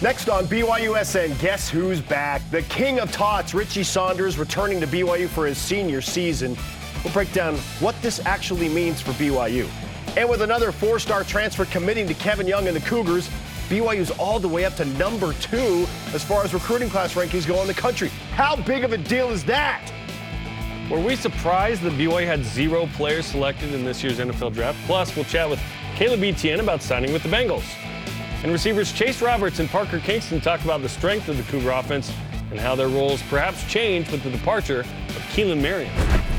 Next on BYUSN, guess who's back? The king of tots, Richie Saunders, returning to BYU for his senior season. We'll break down what this actually means for BYU. And with another four-star transfer committing to Kevin Young and the Cougars, BYU's all the way up to number 2 as far as recruiting class rankings go in the country. How big of a deal is that? Were we surprised that BYU had 0 players selected in this year's NFL draft? Plus, we'll chat with Caleb Etienne about signing with the Bengals. And receivers Chase Roberts and Parker Kingston talk about the strength of the Cougar offense and how their roles perhaps change with the departure of Keelan Marion.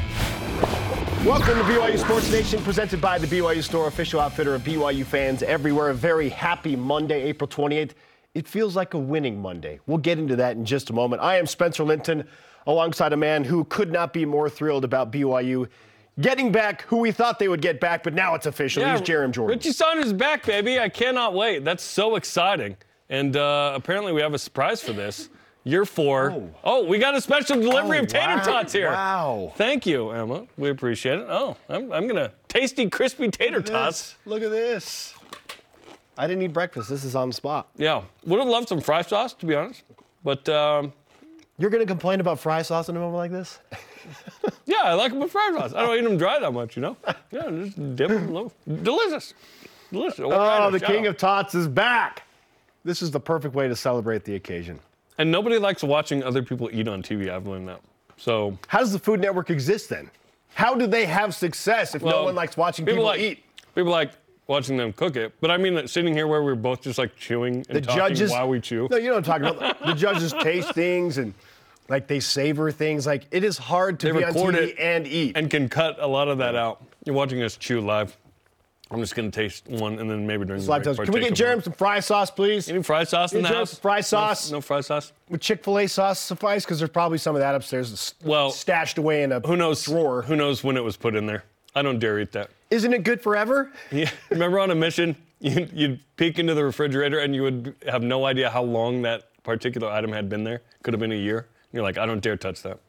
Welcome to BYU Sports Nation, presented by the BYU Store, official outfitter of BYU fans everywhere. A very happy Monday, April 28th. It feels like a winning Monday. We'll get into that in just a moment. I am Spencer Linton, alongside a man who could not be more thrilled about BYU getting back who we thought they would get back, but now it's official. He's Jerem Jordan. Richie Saunders is back, baby. I cannot wait. That's so exciting. And apparently we have a surprise for this. Year 4. Oh, we got a special delivery of tater tots here. Wow. Thank you, Emma. We appreciate it. Oh, I'm going to tasty, crispy tater tots. Look at this. I didn't eat breakfast. This is on the spot. Yeah. Would have loved some fry sauce, to be honest. But you're going to complain about fry sauce in a moment like this? Yeah, I like them with fry sauce. I don't eat them dry that much, you know? Yeah, just dip them a little. Delicious. Delicious. Oh, the king of tots is back. This is the perfect way to celebrate the occasion. And nobody likes watching other people eat on TV. I've learned that. So how does the Food Network exist then? How do they have success if no one likes watching people eat? People like watching them cook it. But I mean, that sitting here where we're both just like chewing and talking while we chew. No, you know what I'm talking about. The judges taste things and like they savor things. Like it is hard to be on TV and eat. And can cut a lot of that out. You're watching us chew live. I'm just going to taste one and then maybe during the break. Can we get Jerem some fry sauce, please? Any fry sauce in the house? Fry sauce. No fry sauce? Would Chick-fil-A sauce suffice? Because there's probably some of that upstairs stashed away in a drawer. Who knows when it was put in there? I don't dare eat that. Isn't it good forever? Yeah. Remember on a mission, you'd peek into the refrigerator and you would have no idea how long that particular item had been there. Could have been a year. And you're like, I don't dare touch that.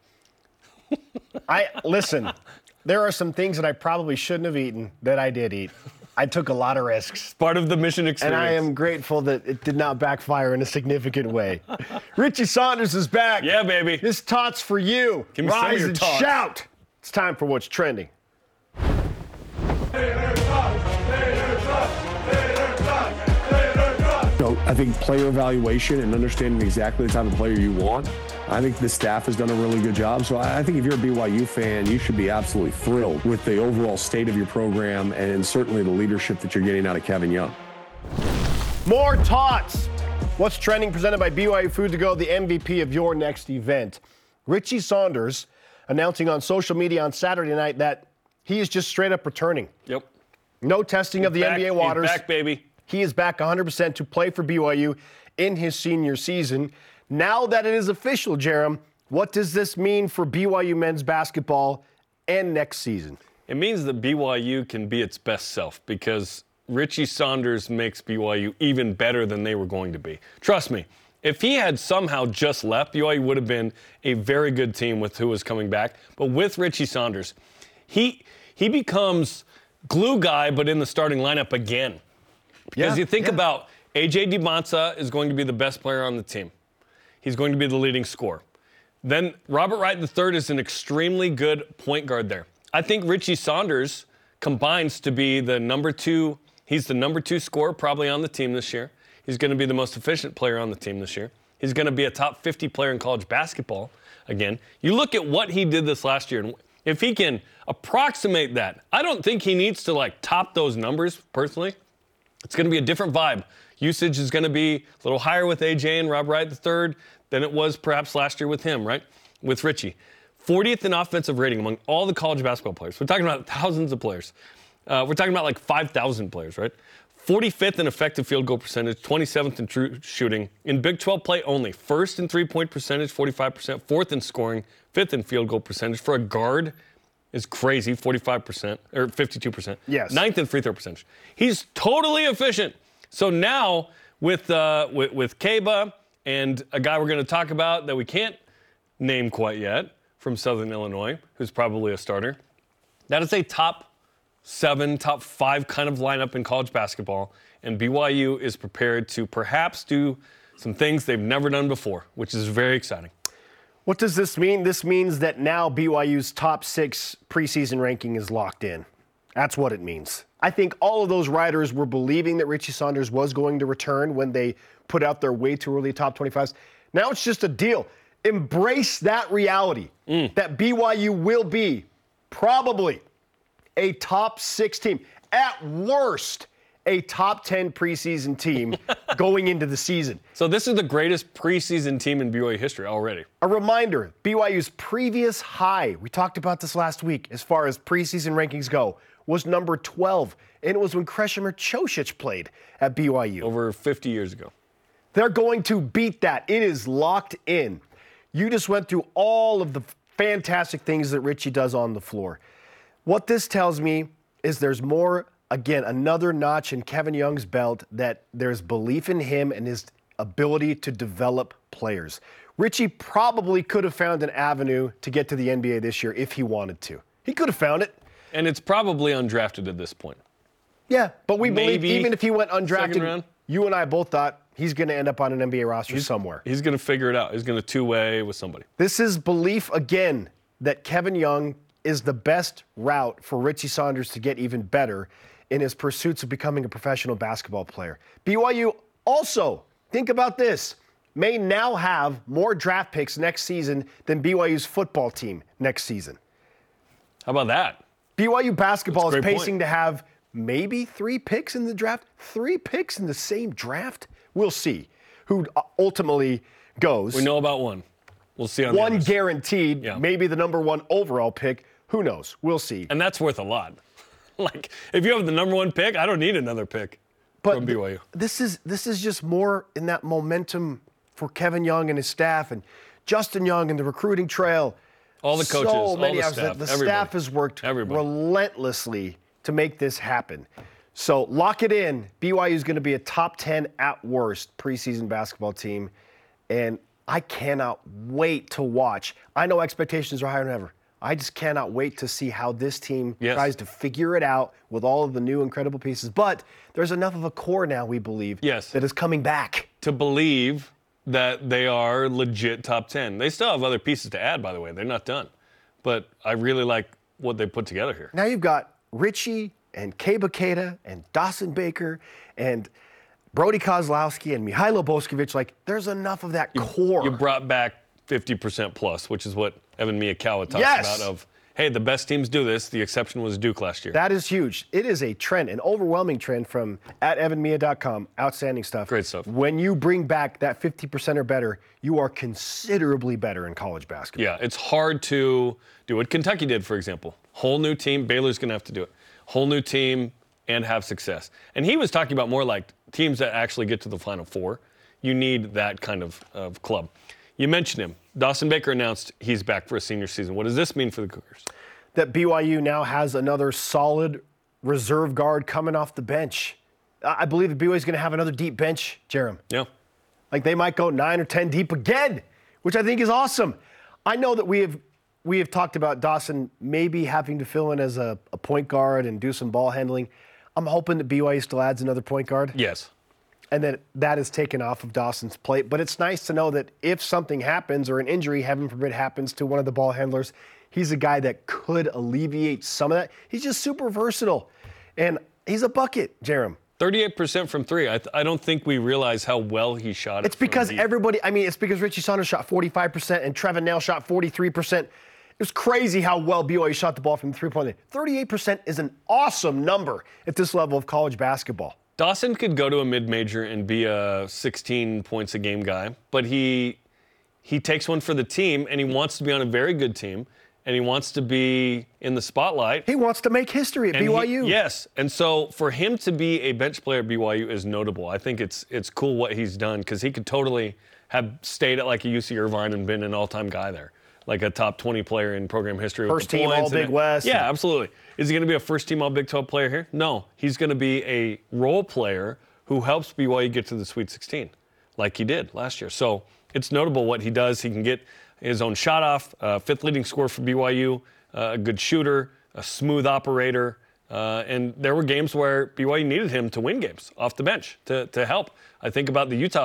Listen, there are some things that I probably shouldn't have eaten that I did eat. I took a lot of risks. Part of the mission experience. And I am grateful that it did not backfire in a significant way. Richie Saunders is back. Yeah, baby. This tots for you. Give me Rise some of your and tots. Shout. It's time for What's Trending. So I think player evaluation and understanding exactly the type of player you want, I think the staff has done a really good job. So I think if you're a BYU fan, you should be absolutely thrilled with the overall state of your program and certainly the leadership that you're getting out of Kevin Young. More tots. What's Trending, presented by BYU Food to Go, the MVP of your next event. Richie Saunders announcing on social media on Saturday night that he is just straight up returning. Yep. No testing of the NBA waters. He's back, baby. He is back 100% to play for BYU in his senior season. Now that it is official, Jerem, what does this mean for BYU men's basketball and next season? It means that BYU can be its best self because Richie Saunders makes BYU even better than they were going to be. Trust me, if he had somehow just left, BYU would have been a very good team with who was coming back. But with Richie Saunders, he becomes glue guy, but in the starting lineup again. Because you think about A.J. DiManza is going to be the best player on the team. He's going to be the leading scorer. Then Robert Wright III is an extremely good point guard there. I think Richie Saunders combines to be the number 2. He's the number 2 scorer probably on the team this year. He's going to be the most efficient player on the team this year. He's going to be a top 50 player in college basketball again. You look at what he did this last year, and if he can approximate that, I don't think he needs to top those numbers personally. It's going to be a different vibe. Usage is going to be a little higher with AJ and Rob Wright III than it was perhaps last year with him, right? With Richie. 40th in offensive rating among all the college basketball players. We're talking about thousands of players. We're talking about 5,000 players, right? 45th in effective field goal percentage, 27th in true shooting. In Big 12 play only, first in three-point percentage, 45%, fourth in scoring, fifth in field goal percentage. For a guard, is crazy, 45%, or 52%. Yes. Ninth in free throw percentage. He's totally efficient. So now with Kaba and a guy we're going to talk about that we can't name quite yet from Southern Illinois, who's probably a starter, that is a top 7, top 5 kind of lineup in college basketball, and BYU is prepared to perhaps do some things they've never done before, which is very exciting. What does this mean? This means that now BYU's top 6 preseason ranking is locked in. That's what it means. I think all of those writers were believing that Richie Saunders was going to return when they put out their way too early top 25s. Now it's just a deal. Embrace that reality that BYU will be probably a top 6 team. At worst, a top 10 preseason team going into the season. So this is the greatest preseason team in BYU history already. A reminder, BYU's previous high, we talked about this last week, as far as preseason rankings go, was number 12, and it was when Krešimir Ćosić played at BYU. Over 50 years ago. They're going to beat that. It is locked in. You just went through all of the fantastic things that Richie does on the floor. What this tells me is there's more, again, another notch in Kevin Young's belt, that there's belief in him and his ability to develop players. Richie probably could have found an avenue to get to the NBA this year if he wanted to. He could have found it. And it's probably undrafted at this point. Yeah, but we Maybe believe even if he went second undrafted, round. you and I both thought he's going to end up on an NBA roster somewhere. He's going to figure it out. He's going to two-way with somebody. This is belief, again, that Kevin Young is the best route for Richie Saunders to get even better in his pursuits of becoming a professional basketball player. BYU also, think about this, may now have more draft picks next season than BYU's football team next season. How about that? BYU basketball That's a is great pacing point. to have maybe 3 picks in the draft. 3 picks in the same draft? We'll see who ultimately goes. We know about one. We'll see on the One others. guaranteed, Yeah. maybe the number 1 overall pick. Who knows? We'll see. And that's worth a lot. Like, if you have the number 1 pick, I don't need another pick from BYU. This is just more in that momentum for Kevin Young and his staff and Justin Young and the recruiting trail. All the coaches, so all many the hours. staff, The everybody. staff has worked Everybody. relentlessly to make this happen. So lock it in. BYU is going to be a top 10 at worst preseason basketball team. And I cannot wait to watch. I know expectations are higher than ever. I just cannot wait to see how this team Yes. tries to figure it out with all of the new incredible pieces. But there's enough of a core now, we believe, Yes. that is coming back. To believe that they are legit top 10. They still have other pieces to add, by the way. They're not done. But I really like what they put together here. Now you've got Richie and Kay Bakeda and Dawson Baker and Brody Kozlowski and Mihailo Boskovic. Like, there's enough of that core. You brought back 50% plus, which is what Evan Miyakawa talks Yes. about of, hey, the best teams do this. The exception was Duke last year. That is huge. It is a trend, an overwhelming trend from @evanmia.com. Outstanding stuff. Great stuff. When you bring back that 50% or better, you are considerably better in college basketball. Yeah, it's hard to do what Kentucky did, for example. Whole new team. Baylor's going to have to do it. Whole new team and have success. And he was talking about more like teams that actually get to the Final Four. You need that kind of club. You mentioned him. Dawson Baker announced he's back for a senior season. What does this mean for the Cougars? That BYU now has another solid reserve guard coming off the bench. I believe that BYU is going to have another deep bench, Jerem. Yeah. Like, they might go 9 or 10 deep again, which I think is awesome. I know that we have talked about Dawson maybe having to fill in as a point guard and do some ball handling. I'm hoping that BYU still adds another point guard. Yes. And that is taken off of Dawson's plate. But it's nice to know that if something happens or an injury, heaven forbid, happens to one of the ball handlers, he's a guy that could alleviate some of that. He's just super versatile. And he's a bucket, Jerem. 38% from three. I don't think we realize how well he shot it. It's because from deep. it's because Richie Saunders shot 45% and Trevin Nail shot 43%. It was crazy how well BYU shot the ball from the three-point line. 38% is an awesome number at this level of college basketball. Dawson could go to a mid-major and be a 16 points a game guy, but he takes one for the team, and he wants to be on a very good team, and he wants to be in the spotlight. He wants to make history at BYU. Yes, and so for him to be a bench player at BYU is notable. I think it's cool what he's done because he could totally have stayed at like a UC Irvine and been an all-time guy there, like a top 20 player in program history. First with the team points All and Big West. Yeah, absolutely. Is he going to be a first-team All-Big 12 player here? No. He's going to be a role player who helps BYU get to the Sweet 16, like he did last year. So it's notable what he does. He can get his own shot off, fifth leading scorer for BYU, a good shooter, a smooth operator. And there were games where BYU needed him to win games off the bench to help. I think about the Utah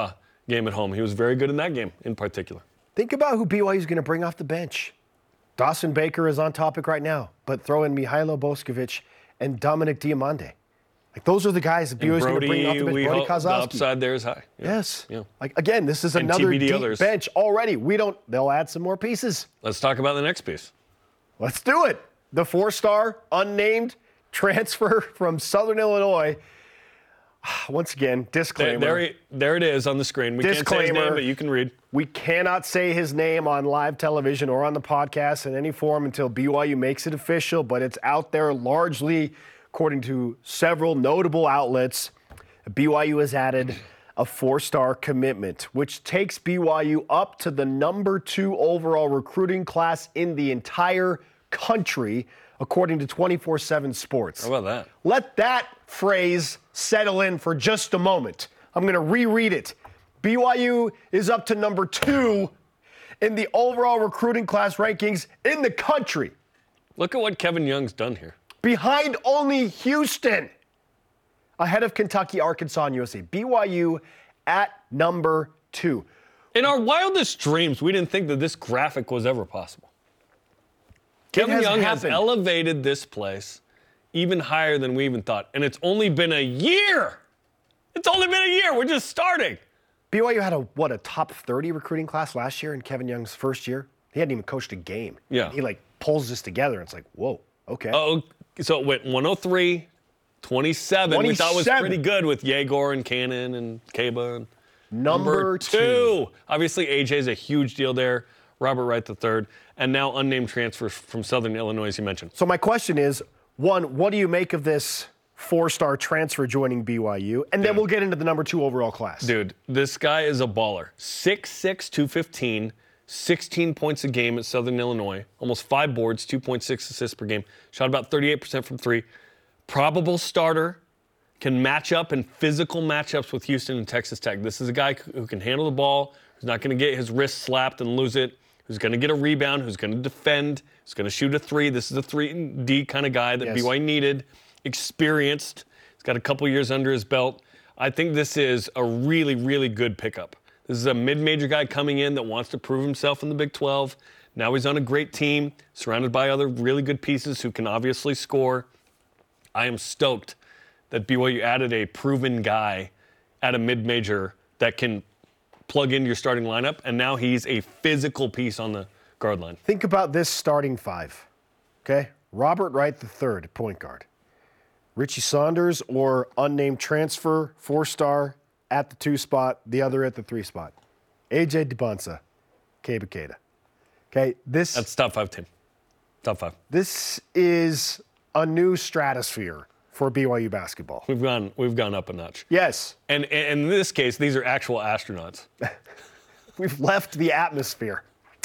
game at home. He was very good in that game in particular. Think about who BYU is going to bring off the bench. Dawson Baker is on topic right now, but throw in Mihailo Boskovic and Dominic Diamande. Like, those are the guys that BYU is going to bring off the bench. Brody the Kozlowski. upside there is high. Yeah. Yes. Yeah. Like, again, this is And another TBD deep others. bench already. They'll add some more pieces. Let's talk about the next piece. Let's do it. The 4-star, unnamed transfer from Southern Illinois. Once again, disclaimer. There it is on the screen. We can't say his name, but you can read. We cannot say his name on live television or on the podcast in any form until BYU makes it official, but it's out there largely, according to several notable outlets. BYU has added a 4-star commitment, which takes BYU up to the number 2 overall recruiting class in the entire country, according to 24/7 Sports. How about that? Let that phrase settle in for just a moment. I'm going to reread it. BYU is up to number 2 in the overall recruiting class rankings in the country, Look at what Kevin Young's done here. behind only Houston, ahead of Kentucky, Arkansas, and USC. BYU at number 2. In our wildest dreams, we didn't think that this graphic was ever possible. Kevin has Young has happened. elevated this place even higher than we even thought. And it's only been a year. It's only been a year. We're just starting. BYU had a top 30 recruiting class last year in Kevin Young's first year. He hadn't even coached a game. Yeah. He pulls this together and it's like, whoa, okay. Oh, so it went 103, 27. We thought was 27. pretty good with Yegor and Cannon and Kaba. And Number 2. Obviously, AJ's a huge deal there. Robert Wright III. And now unnamed transfer from Southern Illinois, as you mentioned. So my question is, one, what do you make of this 4-star transfer joining BYU? And then we'll get into the number 2 overall class. Dude, this guy is a baller. 6'6", 215, 16 points a game at Southern Illinois, almost 5 boards, 2.6 assists per game, shot about 38% from 3. Probable starter, can match up in physical matchups with Houston and Texas Tech. This is a guy who can handle the ball, who's not going to get his wrist slapped and lose it, who's going to get a rebound, who's going to defend, who's going to shoot a 3. This is a 3-and-D kind of guy that Yes. BYU needed, experienced. He's got a couple years under his belt. I think this is a really, really good pickup. This is a mid-major guy coming in that wants to prove himself in the Big 12. Now he's on a great team, surrounded by other really good pieces who can obviously score. I am stoked that BYU added a proven guy at a mid-major that can plug into your starting lineup, and now he's a physical piece on the guard line. Think about this starting 5, okay? Robert Wright III, point guard. Richie Saunders or unnamed transfer, 4-star at the 2 spot, the other at the 3 spot. AJ DeBonsa, Kaba Keita. Okay, That's top 5 team. Top 5. this is a new stratosphere for BYU basketball. We've gone up a notch. Yes, And in this case, these are actual astronauts. we've left the atmosphere.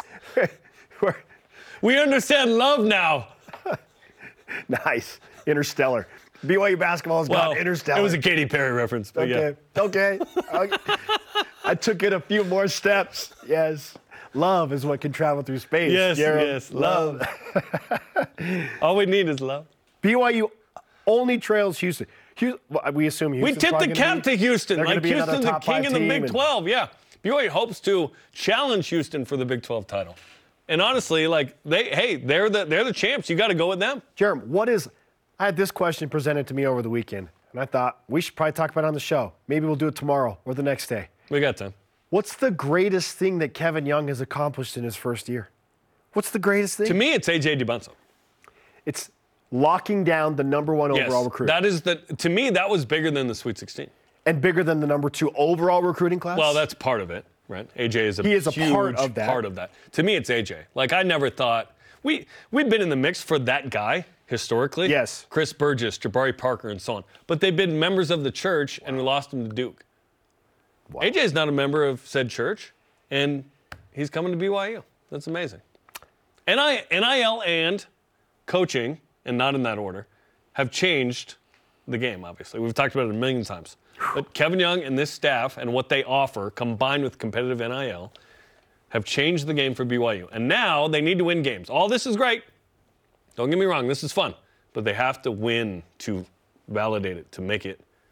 We understand love now. Nice. Interstellar. BYU basketball has gone interstellar. It was a Katy Perry reference, but yeah. Okay. I took it a few more steps. Yes. Love is what can travel through space. Yes, Jerem. yes, love. All we need is love. BYU only trails Houston. We assume Houston. We tipped the cap to Houston. They're gonna Like be another Houston's the top king 5 in the team Big and- 12. Yeah. BYU hopes to challenge Houston for the Big 12 title. And honestly, like they're the champs. You got to go with them. Jerem, I had this question presented to me over the weekend, and I thought we should probably talk about it on the show. Maybe we'll do it tomorrow or the next day. We got time. What's the greatest thing that Kevin Young has accomplished in his first year? What's the greatest thing? To me, it's AJ DeBonsa. It's locking down the number 1 overall recruit. To me, that was bigger than the Sweet 16. And bigger than the number 2 overall recruiting class? Well, that's part of it, right? AJ is He is a huge part of that. part of that. To me, it's AJ. Like, I never thought we'd been in the mix for that guy historically. Yes. Chris Burgess, Jabari Parker, and so on. But they've been members of the church, and we lost him to Duke. Wow. AJ is not a member of said church, and he's coming to BYU. That's amazing. NIL and coaching, and not in that order, have changed the game, obviously. We've talked about it a million times. But Kevin Young and this staff and what they offer, combined with competitive NIL, have changed the game for BYU. And now they need to win games. All this is great. Don't get me wrong, this is fun. But they have to win to validate it, to make it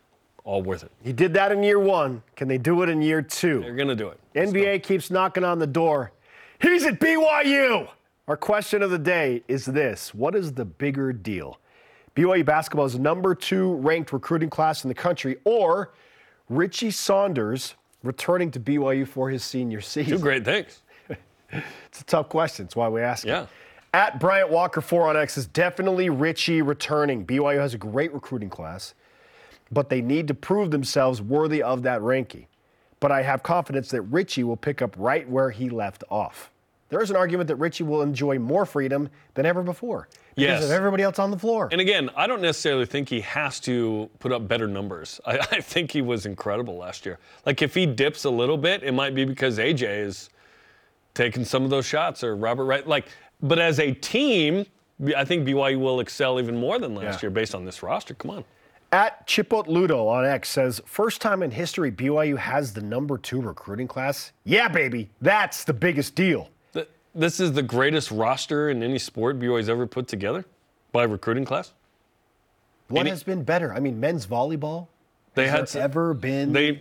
all worth it. He did that in year 1. Can they do it in year 2? They're going to do it. NBA keeps knocking on the door. He's at BYU. Our question of the day is this. What is the bigger deal? BYU basketball is number 2 ranked recruiting class in the country, or Richie Saunders returning to BYU for his senior season? 2 great things. It's a tough question. That's why we ask it. Yeah. At Bryant Walker 4 on X is definitely Richie returning. BYU has a great recruiting class, but they need to prove themselves worthy of that ranking. But I have confidence that Richie will pick up right where he left off. There is an argument that Richie will enjoy more freedom than ever before because Yes. of everybody else on the floor. And again, I don't necessarily think he has to put up better numbers. I think he was incredible last year. Like, if he dips a little bit, it might be because AJ is taking some of those shots, or Robert Wright. But as a team, I think BYU will excel even more than last year based on this roster. Come on. At Chipot Ludo on X says, first time in history BYU has the number 2 recruiting class. Yeah, baby, that's the biggest deal. This is the greatest roster in any sport BYU's ever put together by recruiting class. What has been better? I mean, men's volleyball. They has had there ever been they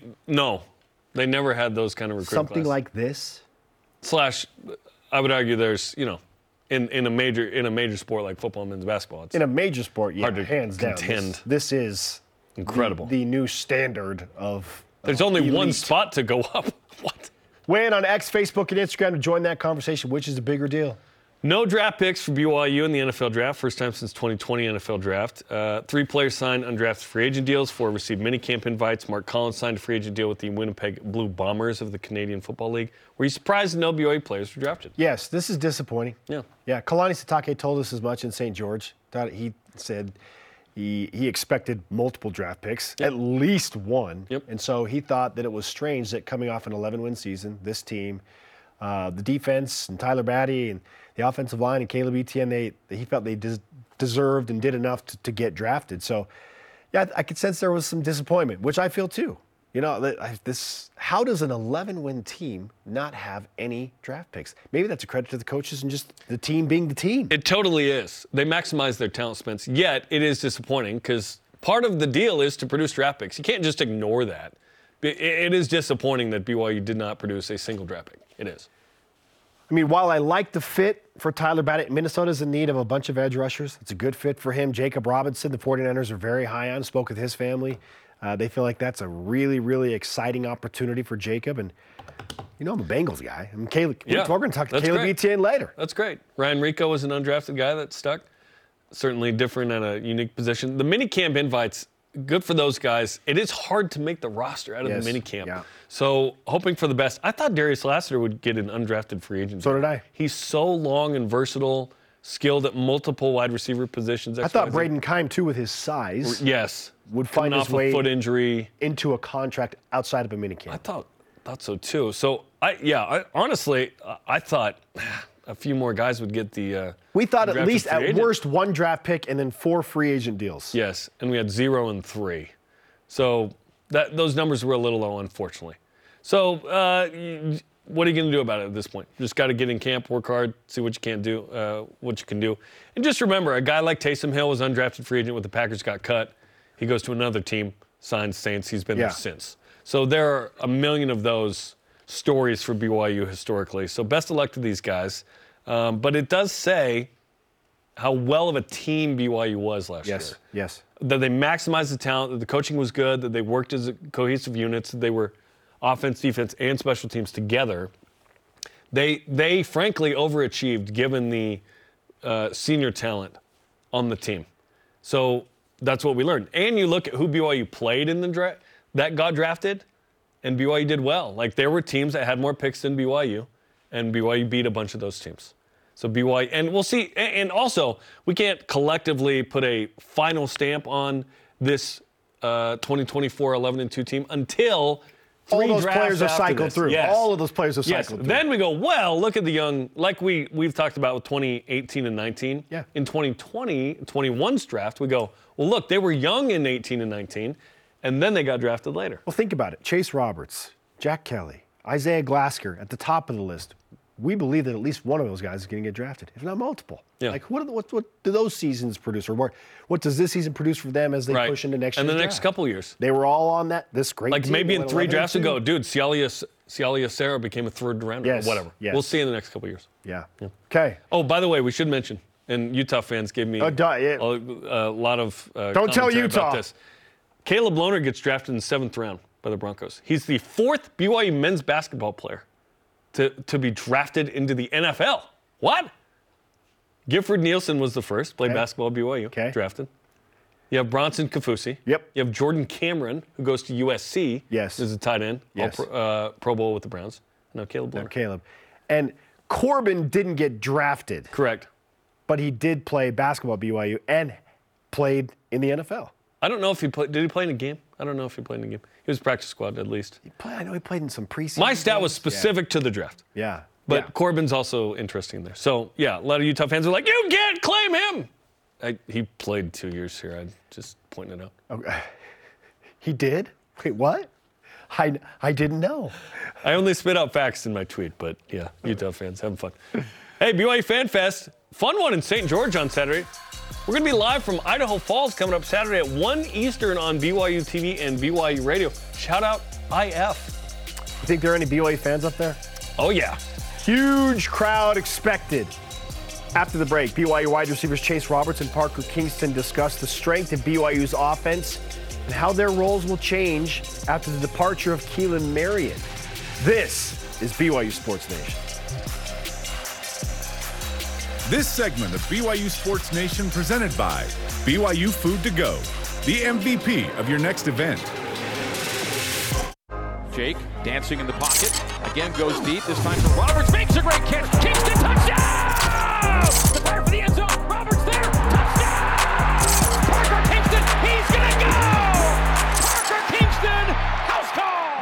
never had those kind of recruiting something classes. like this? Slash, I would argue there's, in a major sport like football and men's basketball, it's In a major sport, yeah, hard to hands down. contend. This is incredible. the new standard of. There's only one elite. spot to go up. What? Weigh in on X, Facebook, and Instagram to join that conversation. Which is the bigger deal? No draft picks for BYU in the NFL draft. First time since 2020 NFL draft. 3 players signed undrafted free agent deals. 4 received minicamp invites. Mark Collins signed a free agent deal with the Winnipeg Blue Bombers of the Canadian Football League. Were you surprised that no BYU players were drafted? Yes, this is disappointing. Yeah. Yeah, Kalani Sitake told us as much in St. George. He said he expected multiple draft picks, at least one. Yep. And so he thought that it was strange that coming off an 11-win season, this team, the defense and Tyler Batty and the offensive line and Caleb Etienne, he felt they deserved and did enough to get drafted. So, yeah, I could sense there was some disappointment, which I feel too. How does an 11-win team not have any draft picks? Maybe that's a credit to the coaches and just the team being the team. It totally is. They maximize their talent, Spence. Yet it is disappointing because part of the deal is to produce draft picks. You can't just ignore that. It is disappointing that BYU did not produce a single draft pick. It is. I mean, while I like the fit for Tyler Batty, Minnesota's in need of a bunch of edge rushers. It's a good fit for him. Jacob Robinson, the 49ers are very high on, spoke with his family. They feel like that's a really, really exciting opportunity for Jacob. And, I'm a Bengals guy. We're going to talk to Caleb Etienne later. That's great. Ryan Rico was an undrafted guy that stuck. Certainly different at a unique position. The minicamp invites, good for those guys. It is hard to make the roster out of the minicamp. Yeah. So hoping for the best. I thought Darius Lassiter would get an undrafted free agent. So did I. He's so long and versatile, skilled at multiple wide receiver positions. I thought Braden Keim, too, with his size, yes, would find his off way a foot injury into a contract outside of a minicamp. I thought so too. So honestly, I thought a few more guys would get the. We thought at undrafted least free at agent. worst 1 draft pick and then 4 free agent deals. Yes, and we had 0 and 3. So those numbers were a little low, unfortunately. So what are you going to do about it at this point? Just got to get in camp, work hard, see what you can do, and just remember, a guy like Taysom Hill was undrafted free agent when the Packers got cut. He goes to another team, signs Saints. He's been there since. So there are a million of those stories for BYU historically. So best of luck to these guys. But it does say how well of a team BYU was last year. Yes. That they maximized the talent, that the coaching was good, that they worked as cohesive units, that they were offense, defense, and special teams together. They frankly overachieved given the senior talent on the team. So that's what we learned. And you look at who BYU played in the draft that got drafted, and BYU did well. Like, there were teams that had more picks than BYU, and BYU beat a bunch of those teams. So BYU, and we'll see. And also, we can't collectively put a final stamp on this 2024 11-2 team until all those drafts players are after cycled this. through. Yes. All of those players are cycled through. Then we go, well, look at the young, like we've talked about with 2018 and 19. Yeah. In 2020, 21's draft, we go, well, look, they were young in 18 and 19, and then they got drafted later. Well, think about it. Chase Roberts, Jack Kelly, Isaiah Glasker at the top of the list. we believe that at least one of those guys is going to get drafted, if not multiple. Yeah. Like, what do those seasons produce? Or what does this season produce for them as they push into next year? And the next couple years. They were all on this great Like team. maybe in 3 drafts 11-2. ago, dude, Cialia Sarah became a 3rd rounder Yes, or whatever. yes. We'll see in the next couple years. Yeah. Okay. Oh, by the way, we should mention, and Utah fans gave me a lot of Don't tell commentary Utah. about this. Caleb Lohner gets drafted in the 7th round by the Broncos. He's the 4th BYU men's basketball player to be drafted into the NFL. What? Gifford Nielsen was the first, played basketball at BYU, drafted. You have Bronson Kafusi. Yep. You have Jordan Cameron, who goes to USC. Yes. As a tight end. Yes. Pro Bowl with the Browns. No, Caleb Lohner. Caleb. And Corbin didn't get drafted. Correct. But he did play basketball at BYU and played in the NFL. I don't know if he played. Did he play in a game? I don't know if he played in a game. He was practice squad at least. I know he played in some preseason. My stat was specific to the draft. Yeah. But Corbin's also interesting there. So, yeah, a lot of Utah fans are like, you can't claim him. He played 2 years here. I'm just pointing it out. Okay. He did? Wait, what? I didn't know. I only spit out facts in my tweet, but, yeah, Utah fans, having fun. Hey, BYU Fan Fest, fun one in St. George on Saturday. We're going to be live from Idaho Falls coming up Saturday at 1 Eastern on BYU TV and BYU Radio. Shout out IF. You think there are any BYU fans up there? Oh, yeah. Huge crowd expected. After the break, BYU wide receivers Chase Roberts and Parker Kingston discuss the strength of BYU's offense and how their roles will change after the departure of Keelan Marion. This is BYU Sports Nation. This segment of BYU Sports Nation presented by BYU Food to Go, the MVP of your next event. Jake dancing in the pocket. Again goes deep. This time for Roberts. Makes a great catch. Kingston touchdown! The fire for the end zone. Roberts there. Touchdown! Parker Kingston. He's going to go! Parker Kingston. House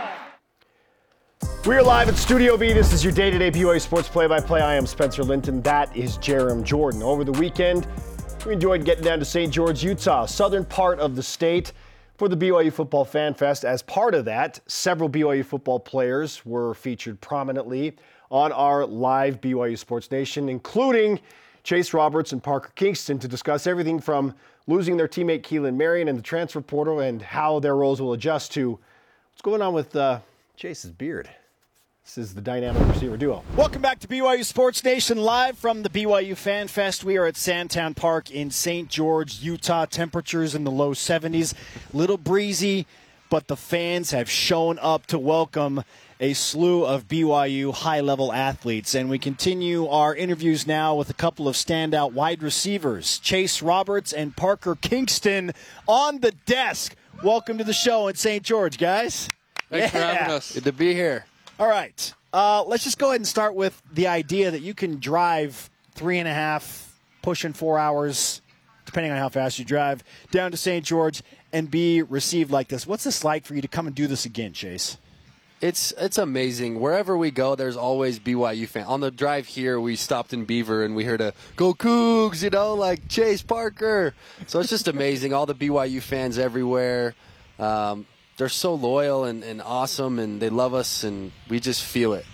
call! We are live at Studio B. This is your day-to-day BYU Sports play-by-play. I am Spencer Linton. That is Jerem Jordan. Over the weekend, we enjoyed getting down to St. George, Utah, southern part of the state, for the BYU Football Fan Fest. As part of that, several BYU football players were featured prominently on our live BYU Sports Nation, including Chase Roberts and Parker Kingston, to discuss everything from losing their teammate Keelan Marion in the transfer portal and how their roles will adjust to what's going on with Chase's beard. This is the dynamic receiver duo. Welcome back to BYU Sports Nation, live from the BYU Fan Fest. We are at Sandtown Park in St. George, Utah. Temperatures in the low 70s. Little breezy, but the fans have shown up to welcome a slew of BYU high-level athletes. And we continue our interviews now with a couple of standout wide receivers, Chase Roberts and Parker Kingston, on the desk. Welcome to the show in St. George, guys. Thanks for having us. Good to be here. All right. Let's just go ahead and start with the idea that you can drive 3.5, pushing 4 hours, depending on how fast you drive, down to St. George and be received like this. What's this like for you to come and do this again, Chase? It's amazing. Wherever we go, there's always BYU fans. On the drive here, we stopped in Beaver and we heard a "Go Cougs," like Chase, Parker. So it's just amazing. All the BYU fans everywhere. They're so loyal and awesome, and they love us, and we just feel it,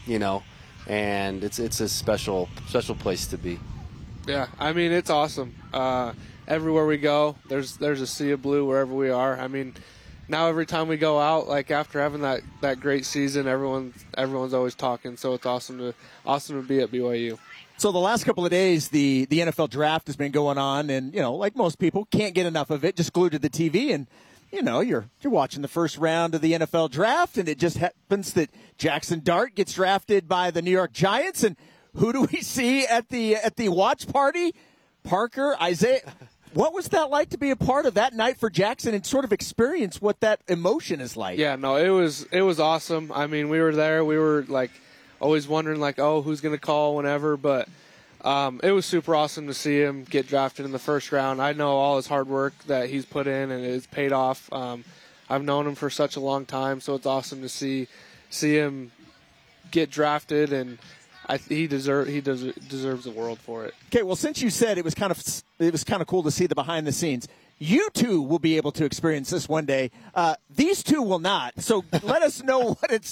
And it's a special place to be. Yeah, I mean, it's awesome. Everywhere we go, there's a sea of blue wherever we are. I mean, now every time we go out, like after having that great season, everyone's always talking. So it's awesome to be at BYU. So the last couple of days, the NFL draft has been going on, and like most people, can't get enough of it. Just glued to the TV, and you're watching the first round of the NFL draft, and it just happens that Jackson Dart gets drafted by the New York Giants, and who do we see at the watch party? Parker, Isaiah. What was that like to be a part of that night for Jackson and sort of experience what that emotion is like? Yeah, no, it was awesome. I mean, we were there. We were like always wondering who's going to call whenever, but it was super awesome to see him get drafted in the first round. I know all his hard work that he's put in, and it's paid off. I've known him for such a long time, so it's awesome to see him get drafted, and he deserves the world for it. Okay, well, since you said it was kind of cool to see the behind the scenes, you two will be able to experience this one day. These two will not. So let us know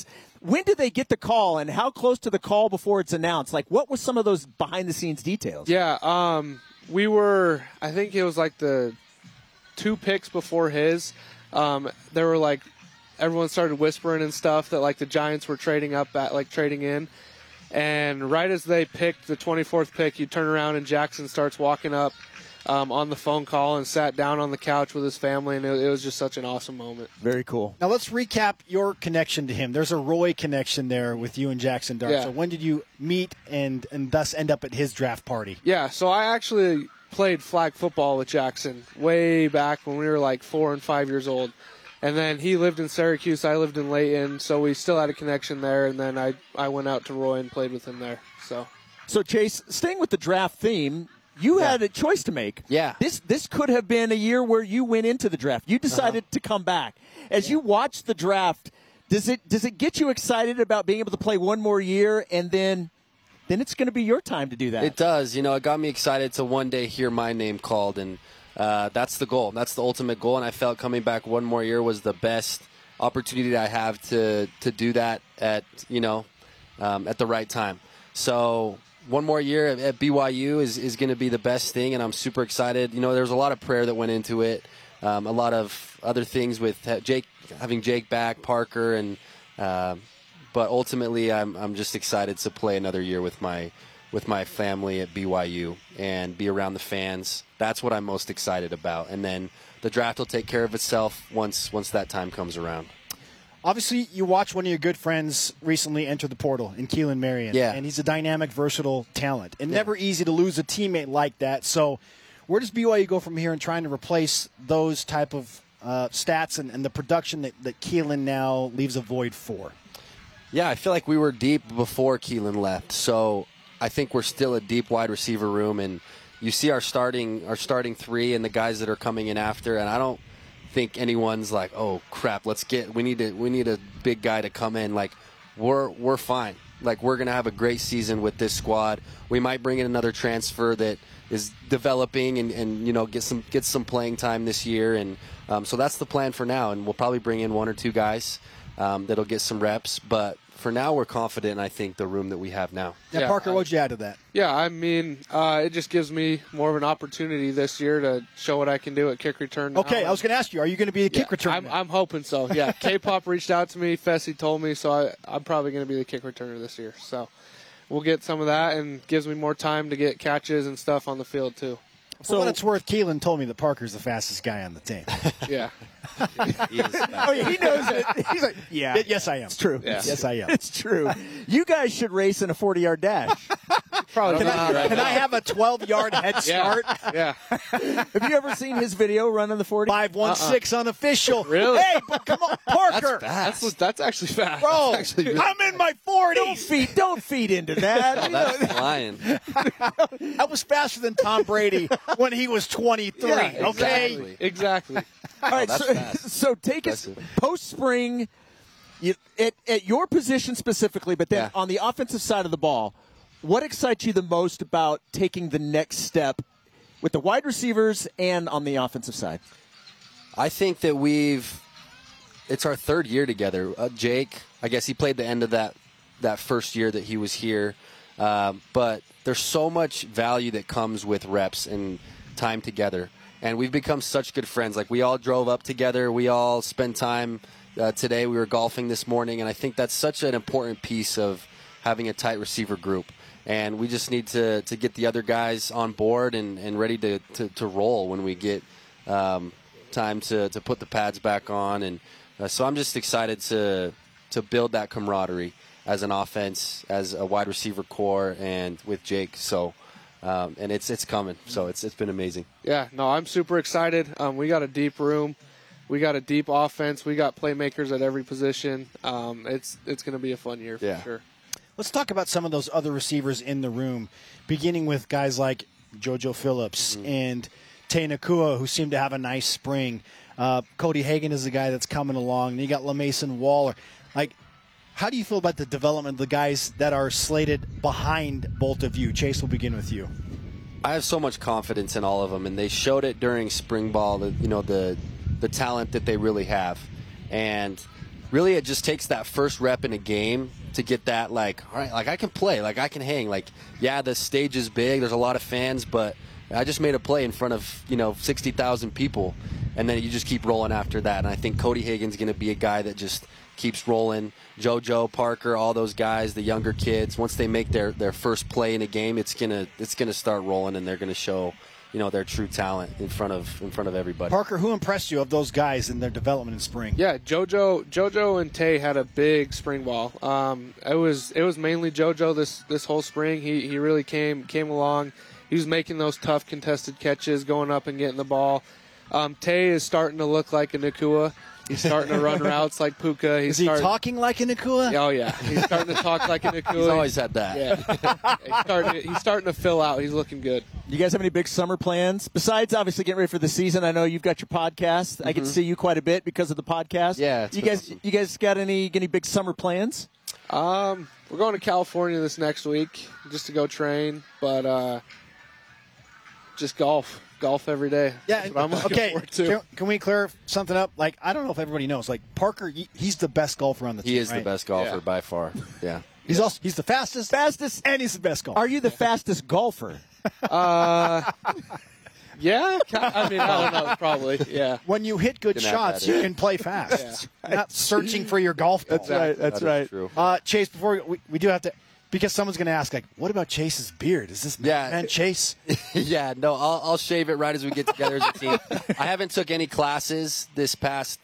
When did they get the call, and how close to the call before it's announced? Like, what was some of those behind-the-scenes details? Yeah, we were, I think it was like the 2 picks before his. There were like, everyone started whispering and stuff that like the Giants were trading in. And right as they picked the 24th pick, you turn around and Jackson starts walking up on the phone call and sat down on the couch with his family, and it was just such an awesome moment. Very cool. Now let's recap your connection to him. There's a Roy connection there with you and Jackson Dart. Yeah. So when did you meet and thus end up at his draft party? Yeah, so I actually played flag football with Jackson way back when we were like 4 and 5 years old. And then he lived in Syracuse, I lived in Layton, so we still had a connection there. And then I went out to Roy and played with him there. So Chase, staying with the draft theme, you had a choice to make. Yeah. This could have been a year where you went into the draft. You decided to come back. As you watch the draft, does it get you excited about being able to play one more year, and then it's going to be your time to do that? It does. It got me excited to one day hear my name called, and that's the goal. That's the ultimate goal, and I felt coming back one more year was the best opportunity that I have to do that at the right time. So one more year at BYU is going to be the best thing, and I'm super excited. There's a lot of prayer that went into it, a lot of other things with having Jake back, Parker, and but ultimately I'm just excited to play another year with my family at BYU and be around the fans. That's what I'm most excited about, and then the draft will take care of itself once that time comes around. Obviously, you watched one of your good friends recently enter the portal in Keelan Marion. Yeah. And he's a dynamic, versatile talent. And never easy to lose a teammate like that. So where does BYU go from here in trying to replace those type of stats and the production that Keelan now leaves a void for? Yeah, I feel like we were deep before Keelan left. So I think we're still a deep wide receiver room. And you see our starting 3 and the guys that are coming in after. And I don't think anyone's like, oh crap, we need a big guy to come in. Like we're fine. Like we're gonna have a great season with this squad. We might bring in another transfer that is developing and get some playing time this year, and so that's the plan for now. And we'll probably bring in 1 or 2 guys that'll get some reps, but for now we're confident in, I think, the room that we have now. Yeah, Parker, what'd you add to that? Yeah, I mean, it just gives me more of an opportunity this year to show what I can do at kick return. Okay, I was going to ask you, are you going to be the kick returner? I'm hoping so, yeah. K-Pop reached out to me, Fessy told me, so I'm probably going to be the kick returner this year. So we'll get some of that, and gives me more time to get catches and stuff on the field, too. For what it's worth, Keelan told me that Parker's the fastest guy on the team. Yeah. He knows it. He's like, yeah. Yes, I am. It's true. Yeah. Yes, I am. It's true. You guys should race in a 40-yard dash. Probably Can I have a 12-yard head start? Yeah. Have you ever seen his video running the 40? 5.16 unofficial. Really? Hey, but come on, Parker. That's actually fast. Bro, That's actually I'm in my 40s. Don't feed into that. That's flying. I was faster than Tom Brady when he was 23. Yeah, okay. Exactly. All right, that's fast. so take us post-spring at your position specifically, but then on the offensive side of the ball, what excites you the most about taking the next step with the wide receivers and on the offensive side? I think that it's our 3rd year together. Jake, I guess he played the end of that first year that he was here. But there's so much value that comes with reps and time together. And we've become such good friends. Like, we all drove up together. We all spent time today. We were golfing this morning. And I think that's such an important piece of having a tight receiver group. And we just need to get the other guys on board and ready to roll when we get time to put the pads back on. And so I'm just excited to build that camaraderie as an offense, as a wide receiver core, and with Jake. So, and it's coming. So it's been amazing. Yeah, no, I'm super excited. We got a deep room. We got a deep offense. We got playmakers at every position. It's going to be a fun year for sure. Let's talk about some of those other receivers in the room, beginning with guys like JoJo Phillips and Tay Nakua, who seem to have a nice spring. Cody Hagan is the guy that's coming along. And you got LaMason Waller. Like, how do you feel about the development of the guys that are slated behind both of you? Chase, we'll begin with you. I have so much confidence in all of them, and they showed it during spring ball. The talent that they really have, and really it just takes that first rep in a game to get that, like, all right, like I can play, like I can hang. Like, yeah, the stage is big, there's a lot of fans, but I just made a play in front of, 60,000 people, and then you just keep rolling after that. And I think Cody Higgins is going to be a guy that just keeps rolling. JoJo, Parker, all those guys, the younger kids, once they make their first play in a game, it's gonna start rolling, and they're gonna show, their true talent in front of everybody. Parker, who impressed you of those guys in their development in spring? Yeah, JoJo and Tay had a big spring ball. It was mainly JoJo this whole spring. He really came along. He was making those tough contested catches, going up and getting the ball. Tay is starting to look like a Nakua. He's starting to run routes like Puka. Is he talking like a Nakua? Oh, yeah. He's starting to talk like a Nakua. He's always had that. Yeah. He's starting to fill out. He's looking good. You guys have any big summer plans? Besides, obviously, getting ready for the season, I know you've got your podcast. I get to see you quite a bit because of the podcast. Yeah. You guys got any big summer plans? We're going to California this next week just to go train, but just golf every day. Yeah. That's what I'm looking forward to. Can we clear something up? Like, I don't know if everybody knows. Like, Parker, he's the best golfer on the team. He is right? the best golfer by far. Yeah. He's the fastest, and he's the best golfer. Are you the fastest golfer? Yeah. I mean, I don't know. Probably. Yeah. When you hit good shots, you can play fast. You're not searching for your golf ball. That's right. That's right. True. Chase, before we do have to, because someone's going to ask, like, what about Chase's beard? Is this man Chase? Yeah, no, I'll shave it right as we get together as a team. I haven't took any classes this past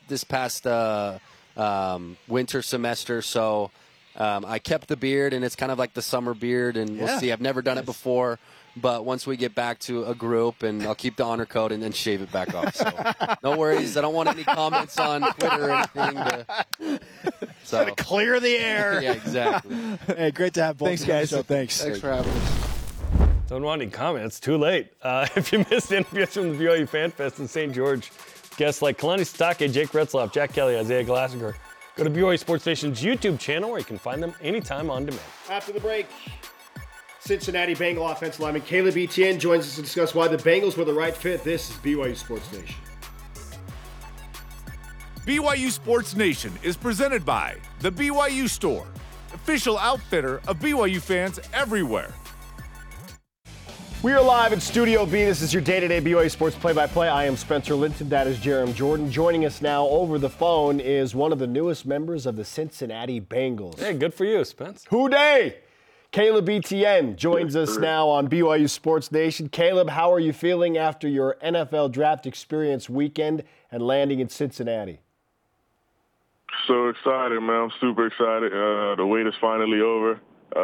winter semester, so I kept the beard, and it's kind of like the summer beard, and we'll see. I've never done it before, but once we get back to a group, and I'll keep the honor code and then shave it back off. So no worries. I don't want any comments on Twitter or anything. So clear the air. Yeah, exactly. Hey, great to have both. Thanks, guys. Thanks for having us. Don't want any comments. Too late. If you missed interviews from the BYU Fan Fest in St. George, guests like Kalani Sitake, Jake Retzloff, Jack Kelly, Isaiah Glassinger, go to BYU Sports Nation's YouTube channel where you can find them anytime on demand. After the break, Cincinnati Bengal offensive lineman Caleb Etienne joins us to discuss why the Bengals were the right fit. This is BYU Sports Nation. BYU Sports Nation is presented by The BYU Store, official outfitter of BYU fans everywhere. We are live at Studio B. This is your day-to-day BYU Sports play-by-play. I am Spencer Linton. That is Jerem Jordan. Joining us now over the phone is one of the newest members of the Cincinnati Bengals. Hey, good for you, Spence. Hooday! Caleb Etienne joins us now on BYU Sports Nation. Caleb, how are you feeling after your NFL draft experience weekend and landing in Cincinnati? So excited, man. I'm super excited. The wait is finally over.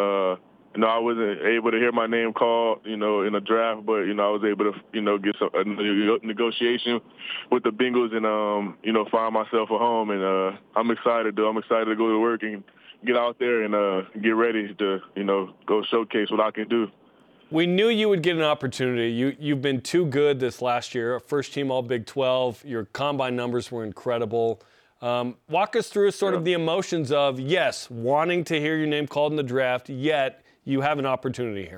I wasn't able to hear my name called, in a draft, but, I was able to, get some negotiation with the Bengals and, find myself a home. And I'm excited, though. I'm excited to go to work and get out there and get ready to, go showcase what I can do. We knew you would get an opportunity. You've been too good this last year. First team All Big 12. Your combine numbers were incredible. Walk us through sort of the emotions of, yes, wanting to hear your name called in the draft, yet you have an opportunity here.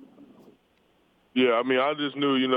Yeah, I mean, I just knew,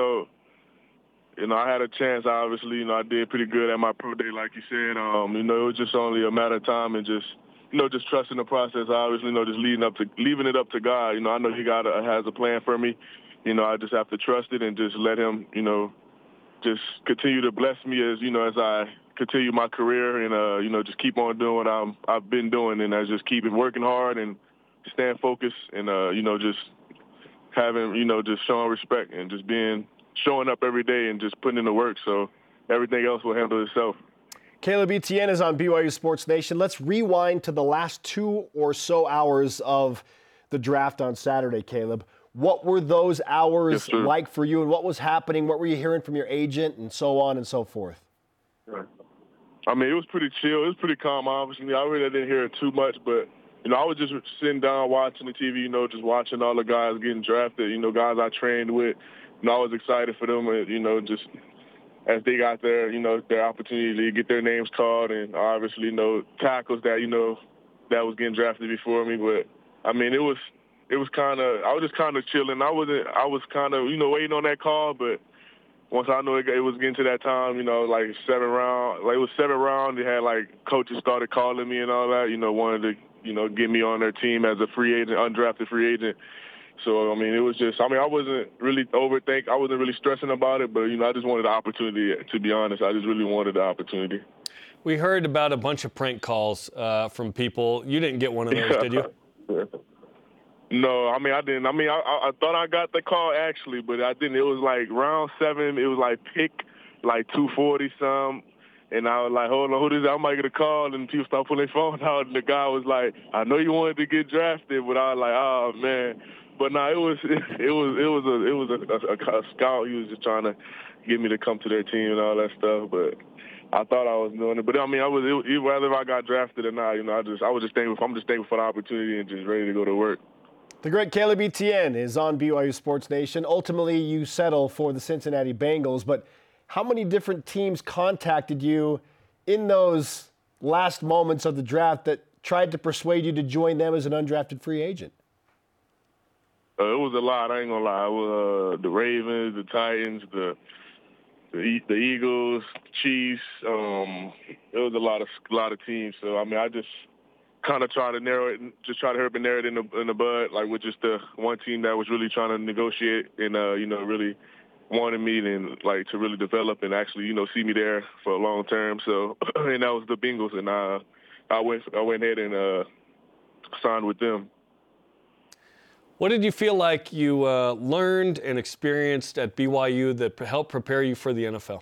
I had a chance. Obviously, I did pretty good at my pro day, like you said. It was just only a matter of time and just trusting the process. Obviously, just leaving it up to God. I know He has a plan for me. I just have to trust it and just let Him, just continue to bless me as I continue my career and just keep on doing what I've been doing, and I just keep working hard and staying focused and just having just showing respect and just showing up every day and just putting in the work. So everything else will handle itself. Caleb Etienne is on BYU Sports Nation. Let's rewind to the last 2 or so hours of the draft on Saturday, Caleb. What were those hours like for you, and what was happening? What were you hearing from your agent, and so on and so forth? Right. I mean, it was pretty chill. It was pretty calm, obviously. I really didn't hear too much, but, I was just sitting down watching the TV, just watching all the guys getting drafted, guys I trained with. I was excited for them, just as they got their opportunity to get their names called, and obviously, tackles that, that was getting drafted before me. But, I mean, it was kind of – I was just kind of chilling. I was kind of, waiting on that call, but once I knew it was getting to that time, you know, like 7 round, like it was 7 round, they had like coaches started calling me and all that, you know, wanted to, you know, get me on their team as a free agent, undrafted free agent. So, I mean, it was just, I mean, I wasn't really I wasn't really stressing about it, but, you know, I just wanted the opportunity, to be honest. I just really wanted the opportunity. We heard about a bunch of prank calls from people. You didn't get one of those, did you? No, I mean, I didn't. I mean, I thought I got the call, actually, but I didn't. It was like round 7. It was like pick, like 240-some. And I was like, hold on, who is that? I might get a call. And people start pulling their phone out. And the guy was like, I know you wanted to get drafted, but I was like, oh, man. But no, it was a scout. He was just trying to get me to come to their team and all that stuff. But I thought I was doing it. But I mean, whether if I got drafted or not, you know, I was just thankful. I'm just thankful for the opportunity and just ready to go to work. The great Caleb Etienne is on BYU Sports Nation. Ultimately, you settle for the Cincinnati Bengals, but how many different teams contacted you in those last moments of the draft that tried to persuade you to join them as an undrafted free agent? It was a lot. I ain't gonna lie. It was the Ravens, the Titans, the Eagles, Chiefs. It was a lot of teams. So I mean, I just kind of try to narrow it, just try to hurry narrow it in the bud, like with just the one team that was really trying to negotiate and you know, really wanted me and like to really develop and actually, you know, see me there for a long term. So and that was the Bengals, and I went ahead and signed with them. What did you feel like you learned and experienced at BYU that helped prepare you for the NFL?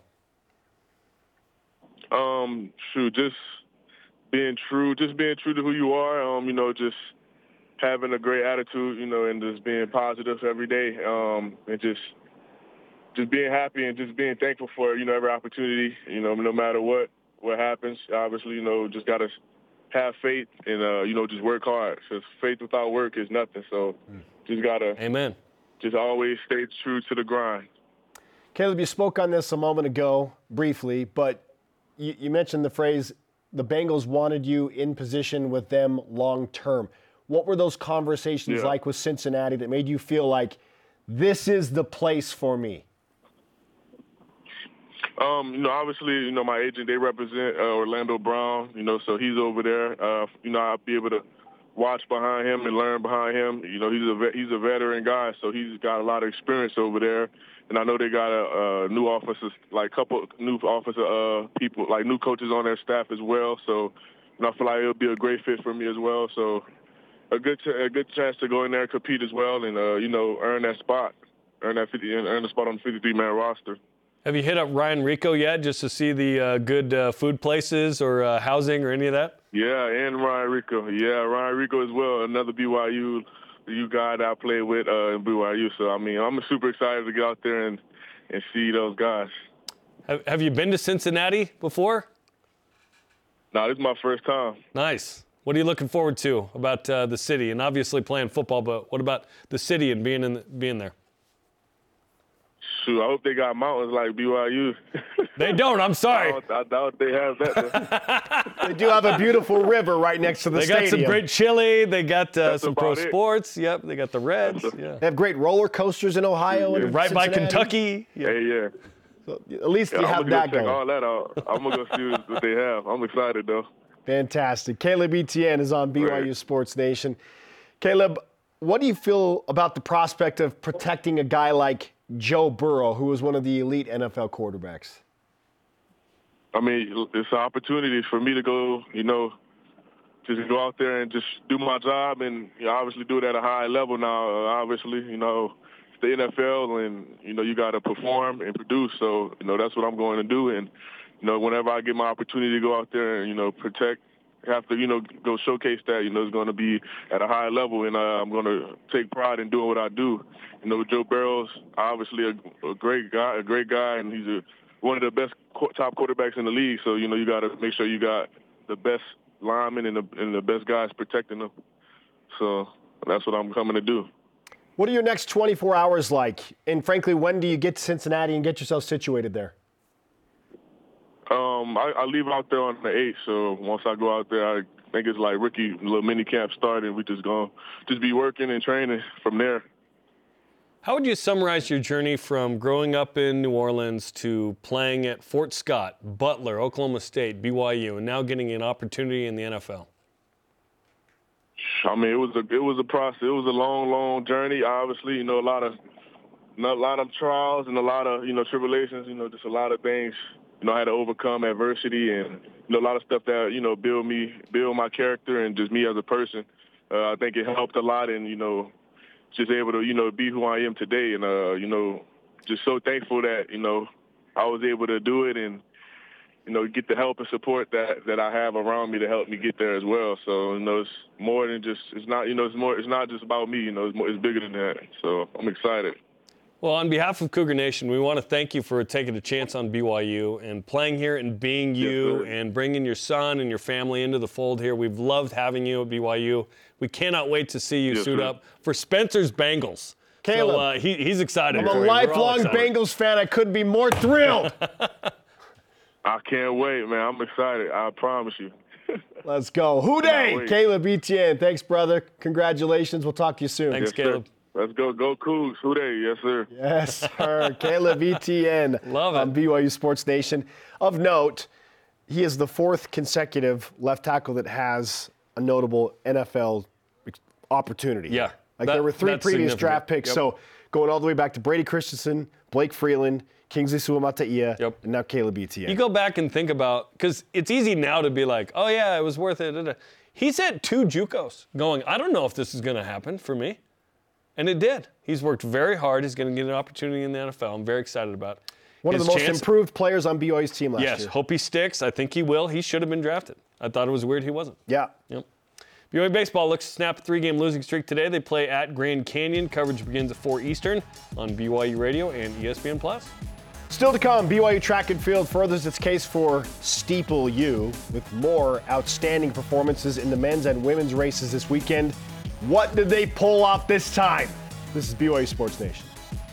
Just being true to who you are, you know, just having a great attitude, you know, and just being positive every day, and just being happy and just being thankful for, you know, every opportunity, you know, no matter what happens. Obviously, you know, just got to have faith and, you know, just work hard, because faith without work is nothing. So just got to just always stay true to the grind. Caleb, you spoke on this a moment ago briefly, but you mentioned the phrase, the Bengals wanted you in position with them long term. What were those conversations like with Cincinnati that made you feel like this is the place for me? You know, obviously, you know, my agent, they represent Orlando Brown, you know, so he's over there. You know, I'll be able to watch behind him and learn behind him. You know, he's a veteran guy, so he's got a lot of experience over there. And I know they got a new officers, like couple new officer people, like new coaches on their staff as well. So, you know, I feel like it'll be a great fit for me as well. So, a good chance to go in there and compete as well, and you know, earn the spot on the 53-man roster. Have you hit up Ryan Rico yet, just to see the good food places or housing or any of that? Yeah, and Ryan Rico. Yeah, Ryan Rico as well, another BYU guy that I played with in BYU. So, I mean, I'm super excited to get out there and see those guys. Have you been to Cincinnati before? No, this is my first time. Nice. What are you looking forward to about the city? And obviously playing football, but what about the city and being there? Shoot, I hope they got mountains like BYU. They don't. I'm sorry. I doubt they have that. They do have a beautiful river right next to the stadium. They got some great chili. They got some pro sports. Yep. They got the Reds. Yeah. They have great roller coasters in Ohio. And right by Kentucky. Yeah. Yeah. So at least you have that going. I'm going to check all that out. I'm going to go see what they have. I'm excited, though. Fantastic. Caleb Etienne is on BYU Sports Nation. Caleb, what do you feel about the prospect of protecting a guy like Joe Burrow, who was one of the elite NFL quarterbacks? I mean, it's an opportunity for me to go, you know, just go out there and just do my job and, you know, obviously do it at a high level now. Obviously, you know, it's the NFL and, you know, you got to perform and produce. So, you know, that's what I'm going to do. And, you know, whenever I get my opportunity to go out there and, you know, have to, you know, go showcase that, you know, it's going to be at a high level, and I'm going to take pride in doing what I do. You know, Joe Burrow's obviously a great guy, and he's one of the best top quarterbacks in the league. So, you know, you got to make sure you got the best linemen and the best guys protecting them. So that's what I'm coming to do. What are your next 24 hours like? And frankly, when do you get to Cincinnati and get yourself situated there? I leave out there on the 8th, so once I go out there, I think it's like little mini camp starting. We just be working and training from there. How would you summarize your journey from growing up in New Orleans to playing at Fort Scott, Butler, Oklahoma State, BYU, and now getting an opportunity in the NFL? I mean, it was a process. It was a long journey. Obviously, a lot of trials and a lot of tribulations. Just a lot of things. I had to overcome adversity and a lot of stuff that build my character and just me as a person. I think it helped a lot, and just able to be who I am today, and just so thankful that I was able to do it and get the help and support that I have around me to help me get there as well. So it's more than just it's not just about me. It's bigger than that. So I'm excited. Well, on behalf of Cougar Nation, we want to thank you for taking a chance on BYU and playing here and being you and bringing your son and your family into the fold here. We've loved having you at BYU. We cannot wait to see you suit up for Spencer's Bengals. Caleb, so, he's excited. I'm a lifelong Bengals fan. I couldn't be more thrilled. I can't wait, man. I'm excited. I promise you. Let's go. Houday! Caleb Etienne. Thanks, brother. Congratulations. We'll talk to you soon. Thanks, Caleb. Sir. Let's go. Go Cougs. Houday. Yes, sir. Yes, sir. Caleb Etienne. Love it. On BYU Sports Nation. Of note, he is the fourth consecutive left tackle that has a notable NFL opportunity. Yeah. There were three previous draft picks. Yep. So going all the way back to Brady Christensen, Blake Freeland, Kingsley Suamataia, and now Caleb Etienne. You go back and think about, because it's easy now to be like, oh, yeah, it was worth it. He's at 2 JUCOs going, I don't know if this is going to happen for me. And it did. He's worked very hard. He's going to get an opportunity in the NFL. I'm very excited about it. One of the most improved players on BYU's team last year. Yes, hope he sticks. I think he will. He should have been drafted. I thought it was weird he wasn't. Yeah. Yep. BYU baseball looks to snap a 3-game losing streak today. They play at Grand Canyon. Coverage begins at 4 Eastern on BYU Radio and ESPN+. Still to come, BYU Track and Field furthers its case for Steeple U with more outstanding performances in the men's and women's races this weekend. What did they pull off this time? This is BYU Sports Nation.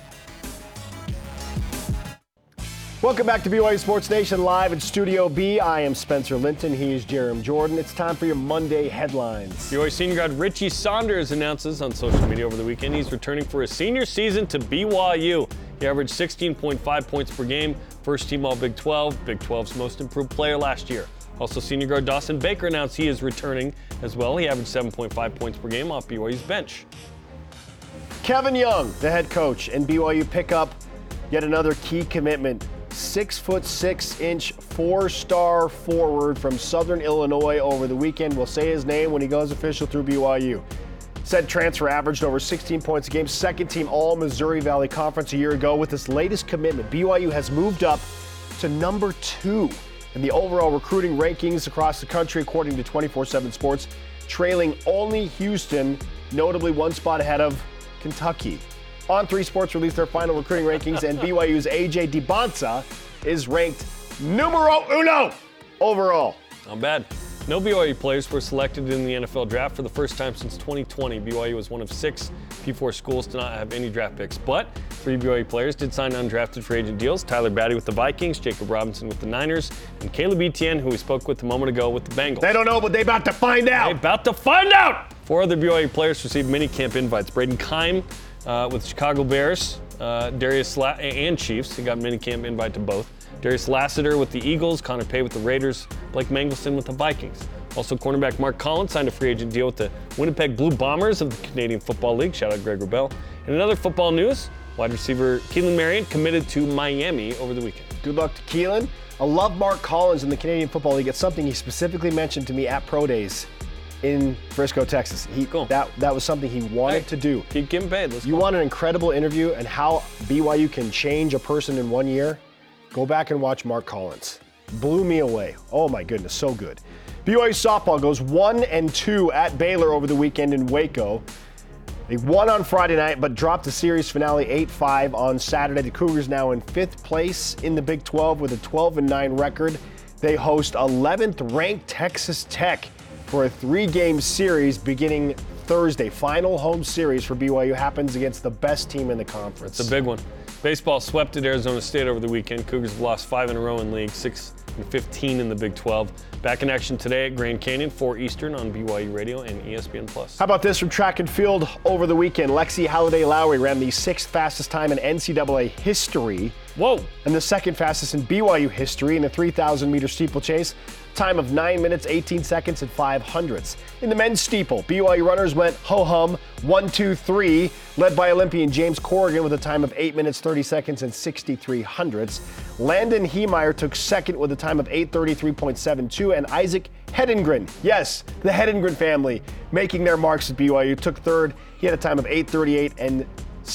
Welcome back to BYU Sports Nation live at Studio B. I am Spencer Linton. He is Jerem Jordan. It's time for your Monday headlines. BYU senior guard Richie Saunders announces on social media over the weekend he's returning for his senior season to BYU. He averaged 16.5 points per game, first team all Big 12, Big 12's most improved player last year. Also, senior guard Dawson Baker announced he is returning as well. He averaged 7.5 points per game off BYU's bench. Kevin Young, the head coach, and BYU pick up yet another key commitment. 6'6" 4-star forward from Southern Illinois over the weekend. We'll say his name when he goes official through BYU. Said transfer averaged over 16 points a game, second team all Missouri Valley Conference a year ago. With this latest commitment, BYU has moved up to number 2 in the overall recruiting rankings across the country, according to 24/7 Sports, trailing only Houston, notably one spot ahead of Kentucky. On3 Sports released their final recruiting rankings, and BYU's A.J. DiBonza is ranked numero uno overall. Not bad. No BYU players were selected in the NFL draft for the first time since 2020. BYU was one of 6 P4 schools to not have any draft picks, but 3 BYU players did sign undrafted free agent deals. Tyler Batty with the Vikings, Jacob Robinson with the Niners, and Caleb Etienne, who we spoke with a moment ago, with the Bengals. They don't know, but they're about to find out. They're about to find out! 4 other BYU players received minicamp invites. Braden Keim with Chicago Bears, and Chiefs. He got minicamp invite to both. Darius Lassiter with the Eagles, Connor Pay with the Raiders, Blake Mangelston with the Vikings. Also, cornerback Mark Collins signed a free agent deal with the Winnipeg Blue Bombers of the Canadian Football League. Shout out Greg Wrubell. And in other football news, wide receiver Keelan Marion committed to Miami over the weekend. Good luck to Keelan. I love Mark Collins in the Canadian Football League. It's something he specifically mentioned to me at Pro Days in Frisco, Texas. Cool. That was something he wanted to do. Keep getting paid. You want an incredible interview and how BYU can change a person in 1 year? Go back and watch Mark Collins. Blew me away. Oh my goodness, so good. BYU softball goes 1-2 at Baylor over the weekend in Waco. They won on Friday night, but dropped the series finale 8-5 on Saturday. The Cougars now in 5th place in the Big 12 with a 12-9 record. They host 11th ranked Texas Tech for a 3-game series beginning Thursday. Final home series for BYU happens against the best team in the conference. It's a big one. Baseball swept at Arizona State over the weekend. Cougars have lost 5 in a row in league, 6-15 in the Big 12. Back in action today at Grand Canyon, 4 Eastern on BYU Radio and ESPN+. How about this from track and field over the weekend? Lexi Halliday-Lowry ran the 6th fastest time in NCAA history. Whoa. And the 2nd fastest in BYU history in the 3,000-meter steeplechase. Time of 9 minutes, 18 seconds, and 5/100ths. In the men's steeple, BYU runners went ho-hum 1-2-3, led by Olympian James Corrigan with a time of 8 minutes, 30 seconds, and 63/100ths. Landon Heemeyer took second with a time of 8:33.72, and Isaac Hedengren, yes, the Hedengren family, making their marks at BYU, took third. He had a time of 8:38 and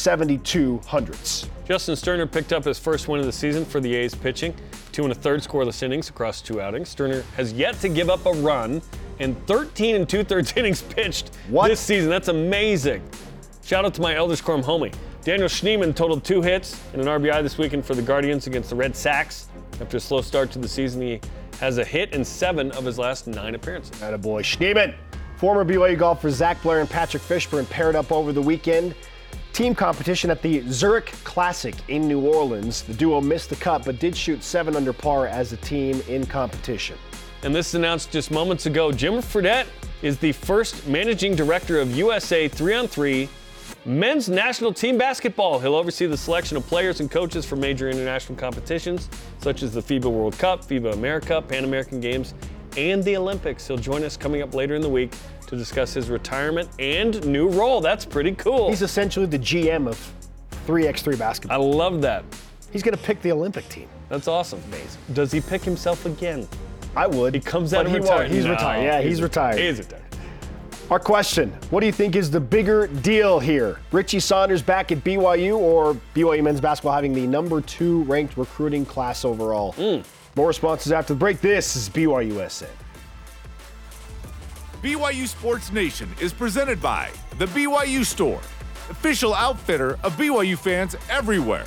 72/100ths. Justin Sterner picked up his first win of the season for the A's pitching. 2 1/3 scoreless innings across 2 outings. Sterner has yet to give up a run in 13 2/3 innings pitched this season. That's amazing. Shout out to my Elders Quorum homie. Daniel Schneemann totaled 2 hits and an RBI this weekend for the Guardians against the Red Sox. After a slow start to the season, he has a hit in 7 of his last 9 appearances. Attaboy, Schneemann. Former BYU golfers Zach Blair and Patrick Fishburne paired up over the weekend. Team competition at the Zurich Classic in New Orleans. The duo missed the cut but did shoot 7 under par as a team in competition. And this is announced just moments ago. Jim Fredette is the first managing director of USA 3-on-3 men's national team basketball. He'll oversee the selection of players and coaches for major international competitions such as the FIBA World Cup, FIBA America, Pan American Games, and the Olympics. He'll join us coming up later in the week to discuss his retirement and new role. That's pretty cool. He's essentially the GM of 3x3 basketball. I love that. He's going to pick the Olympic team. That's awesome. Amazing. Does he pick himself again? I would. He comes out but of retirement. He's retired. Yeah, he's retired. He's retired. Our question, what do you think is the bigger deal here? Richie Saunders back at BYU or BYU men's basketball having the number 2 ranked recruiting class overall? More responses after the break. This is BYU USA. BYU Sports Nation is presented by The BYU Store, official outfitter of BYU fans everywhere.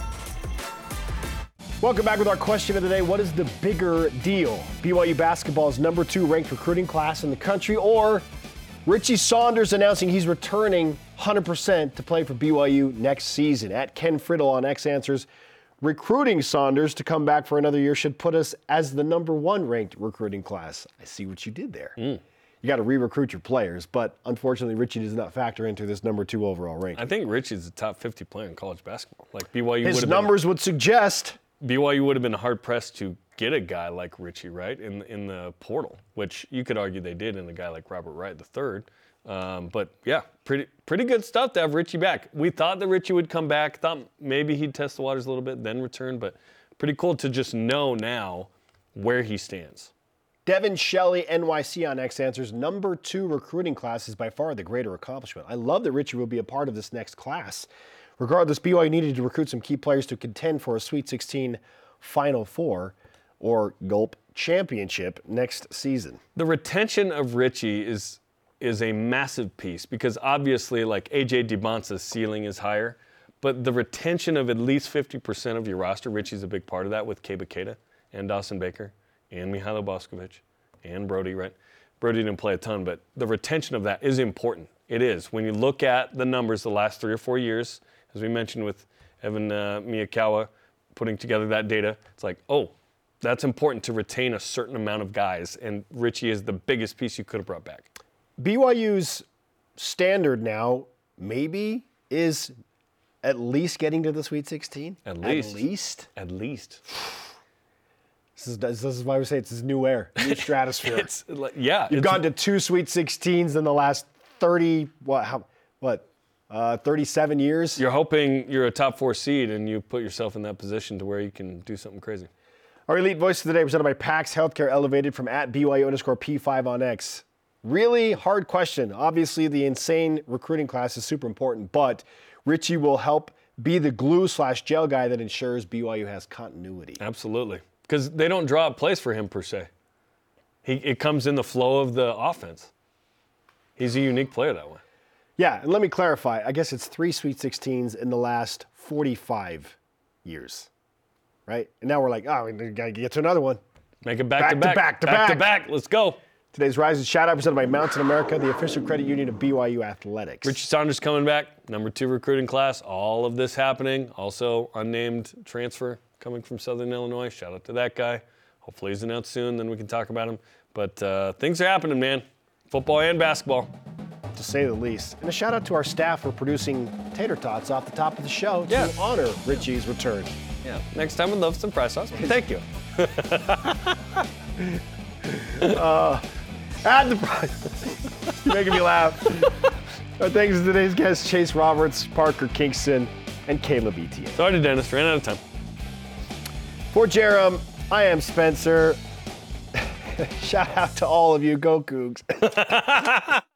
Welcome back with our question of the day. What is the bigger deal? BYU basketball's number 2 ranked recruiting class in the country, or Richie Saunders announcing he's returning 100% to play for BYU next season? At Ken Friddle on X Answers, recruiting Saunders to come back for another year should put us as the number 1 ranked recruiting class. I see what you did there. You got to re-recruit your players, but unfortunately, Richie does not factor into this number 2 overall ranking. I think Richie's the top 50 player in college basketball. Like BYU, his numbers would suggest BYU would have been hard pressed to get a guy like Richie, right, in the portal, which you could argue they did in a guy like Robert Wright III. But yeah, pretty good stuff to have Richie back. We thought that Richie would come back. Thought maybe he'd test the waters a little bit, then return. But pretty cool to just know now where he stands. Devin Shelley, NYC on X Answers, number 2 recruiting class is by far the greater accomplishment. I love that Richie will be a part of this next class. Regardless, BYU needed to recruit some key players to contend for a Sweet 16 Final Four or Gulp Championship next season. The retention of Richie is a massive piece because obviously, like A.J. DeBonce's ceiling is higher, but the retention of at least 50% of your roster, Richie's a big part of that with Keba Keita and Dawson Baker and Mihailo Boskovic and Brody, right? Brody didn't play a ton, but the retention of that is important. It is. When you look at the numbers the last 3 or 4 years, as we mentioned with Evan Miyakawa putting together that data, it's like, oh, that's important to retain a certain amount of guys, and Richie is the biggest piece you could have brought back. BYU's standard now maybe is at least getting to the Sweet 16? At least. At least? At least. This is why we say it's this new air, new stratosphere. It's like, yeah. You've gone to 2 Sweet 16s in the last 37 years? You're hoping you're a top 4 seed and you put yourself in that position to where you can do something crazy. Our Elite Voice of the Day presented by PAX Healthcare Elevated from @BYU_P5 on X. Really hard question. Obviously, the insane recruiting class is super important, but Richie will help be the glue/gel guy that ensures BYU has continuity. Absolutely. Because they don't draw up plays for him per se. It comes in the flow of the offense. He's a unique player that way. Yeah, and let me clarify. I guess it's 3 Sweet 16s in the last 45 years, right? And now we're like, oh, we got to get to another one. Make it back to back. Back to back. Let's go. Today's Rise and Shout Out presented by Mountain America, the official credit union of BYU Athletics. Richie Saunders coming back, number 2 recruiting class. All of this happening. Also, unnamed transfer coming from Southern Illinois. Shout out to that guy. Hopefully he's announced soon, then we can talk about him. But things are happening, man. Football and basketball. To say the least. And a shout out to our staff for producing tater tots off the top of the show to honor Richie's return. Yeah. Next time we'd love some fry sauce. Thank you. Add the price. You're making me laugh. Our thanks to today's guests, Chase Roberts, Parker Kingston, and Caleb Etienne. Sorry to Dennis, ran out of time. For Jerem, I am Spencer. Shout out to all of you. Go Cougs.